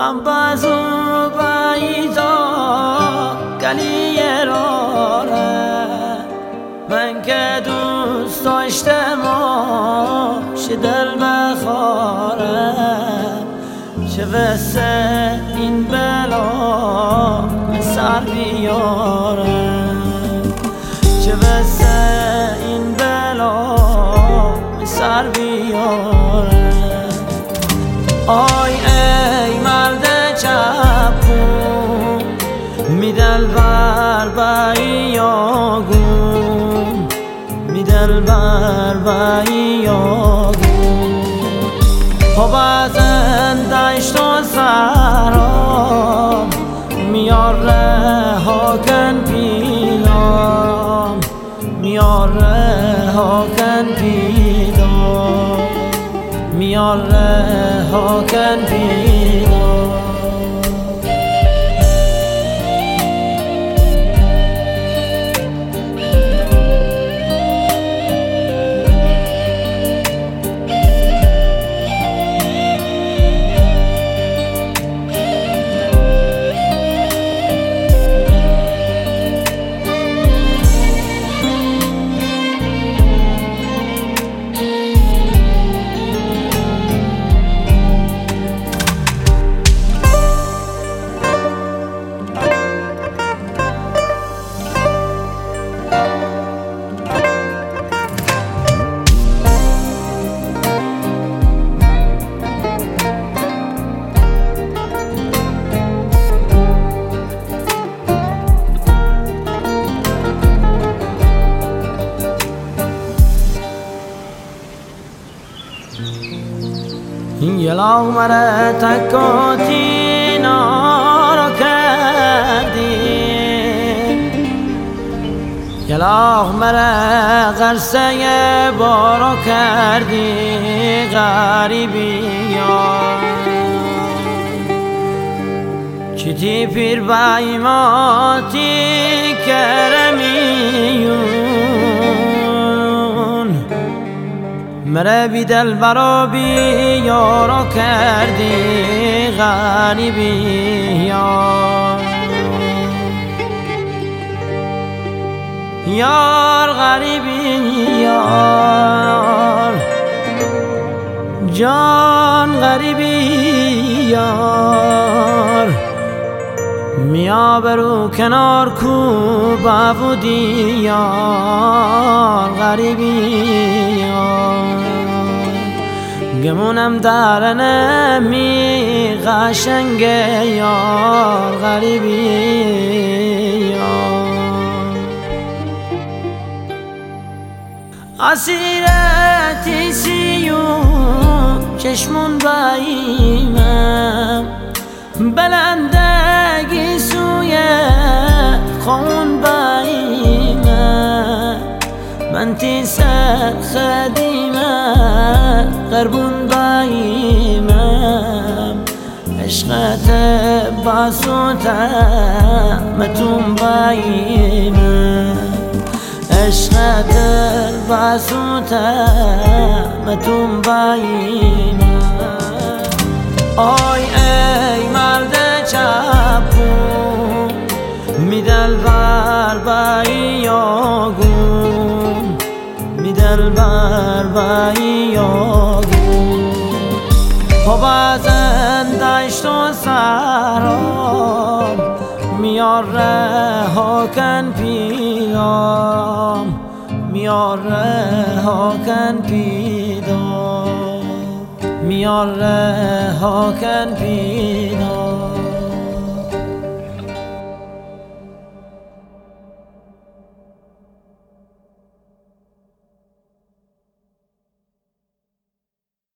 بازو بایزا گلی راره من که دوست داشتم شه دل بخاره چه وسه این بلا سر بیاره چه وسه این بلا سر بیاره آی ای مرد چپون میدل بر بیاگون میدل بر بیاگون خب از دشت و سرام میار رها کن پیلام میار رها کن پیلام میار رها کن پیلام یه لاغمره تکاتی نارا کردی یه لاغمره غرسه بارا کردی غریبی چیتی پیر بایماتی کرمیون مره بی دل برا بی یارا کردی غریبی یار غریبی یار جان غریبی یار میا برو کنار کو بابودی یار غریبی یار گمونم در نمی قشنگ یار غریبی یار اسیرتی سیون چشمون باییمم بلندگی سوی خون باییمم من تی سر خدیمم قربون باییمم عشقت باسوتم متون باییمم عشقت باسوتم متون باییمم آی ای مرد چپون میدل بر بیاگون میدل بر بیاگون خب از دشت و سرام میار رها کن پیلام میار رها کن پیلام میار رها کن پیلام